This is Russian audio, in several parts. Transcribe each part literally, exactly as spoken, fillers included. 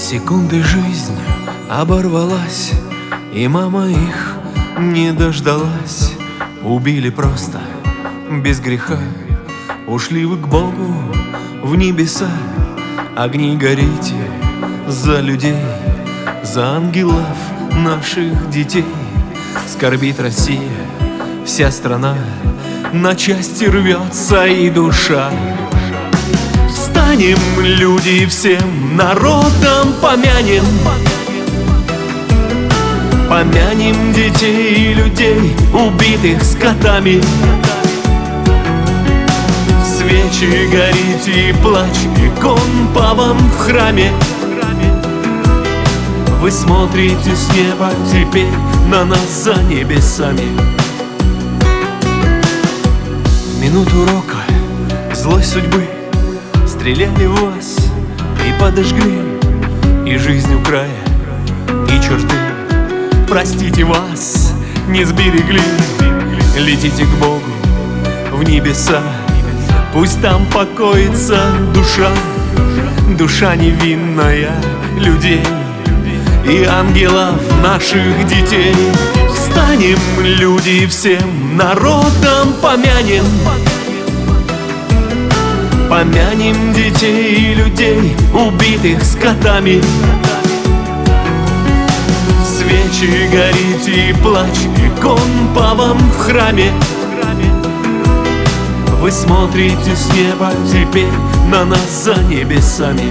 Секунды жизнь оборвалась, и мама их не дождалась. Убили просто, без греха. Ушли вы к Богу в небеса. Огни горите за людей, за ангелов наших детей. Скорбит Россия, вся страна, на части рвется и душа. Встанем, люди, всем народом помянем, помянем детей и людей, убитых скотами. Свечи горите и плачь, икон по вам в храме. Вы смотрите с неба теперь на нас за небесами. В минуту рока злой судьбы стреляли в вас и подожгли, и жизнь у края, и черты. Простите, вас не сберегли. Летите к Богу в небеса, пусть там покоится душа, душа невинная людей и ангелов наших детей. Встанем, люди, всем народом помянем, помянем детей и людей, убитых скотами. Свечи горите и плачь, икон по вам в храме. Вы смотрите с неба теперь на нас за небесами.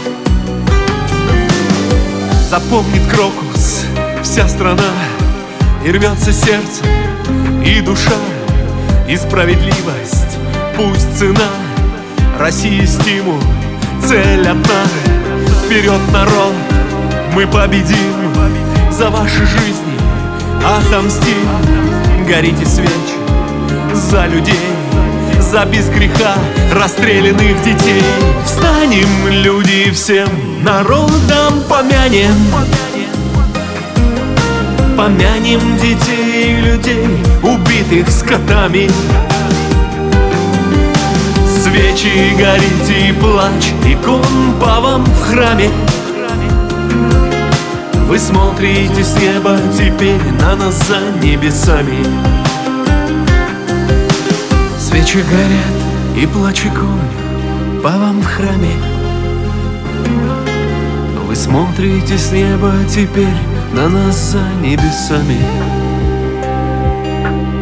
Запомнит крокус вся страна, и рвется сердце и душа, и справедливость пусть цена. Россия стимул, цель одна. Вперед, народ, мы победим, за ваши жизни отомстим. Горите свечи за людей, за без греха расстрелянных детей. Встанем, люди, всем народом помянем, помянем детей и людей, убитых скотами. Свечи горите и плачь, икон по вам в храме. Вы смотрите с неба теперь на нас за небесами. Свечи горят и плачь, икон по вам в храме. Вы смотрите с неба теперь на нас за небесами.